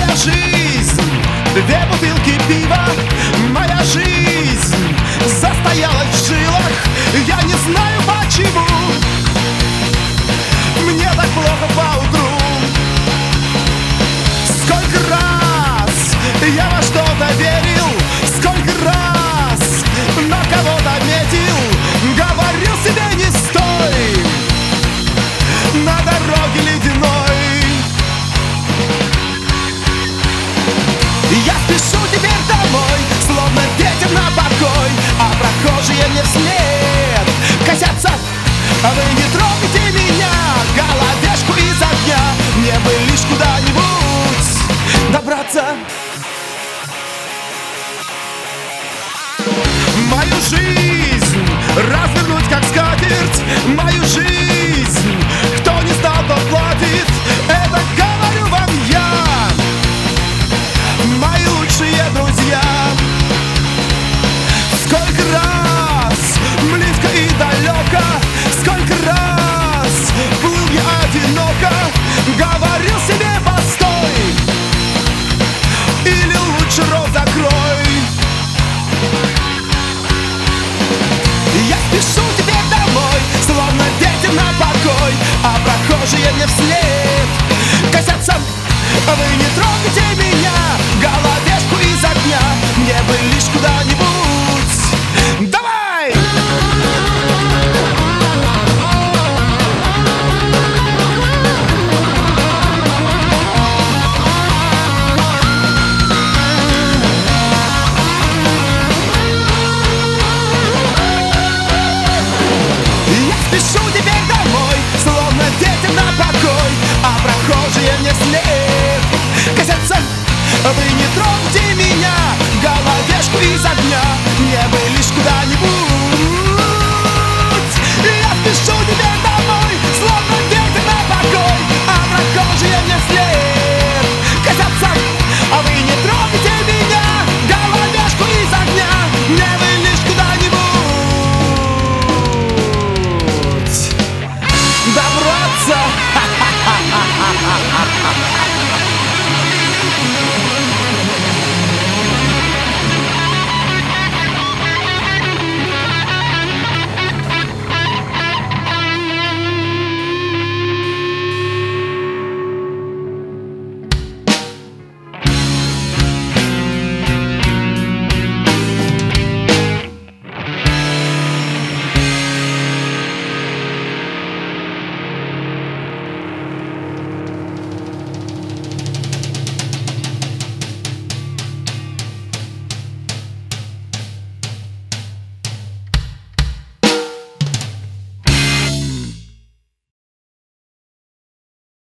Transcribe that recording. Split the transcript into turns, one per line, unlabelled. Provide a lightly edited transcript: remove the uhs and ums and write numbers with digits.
Моя жизнь, 2 бутылки пива. Моя жизнь застоялась в жилах. Я не знаю почему мне так плохо поутру. Сколько раз я во что-то верил, сколько раз на кого-то метил. Говорил себе: не стой на дороге ледяной. Я спешу теперь домой, словно ветер на покой, а прохожие мне вслед косятся. А вы не трогайте меня, головешку из огня. Мне бы лишь куда-нибудь добраться. Мою жизнь развернуть как скатерть. Мою жизнь кто не стал, тот платит. Это говорю вам я, мои лучшие друзья. Сколько раз близко и далеко, сколько раз плыл я одиноко. Говорил себе: постой, или лучше рот закрой. Я спешу теперь домой, словно ветер на покой, а прохожие мне вслед косятся. Вы не трогайте меня,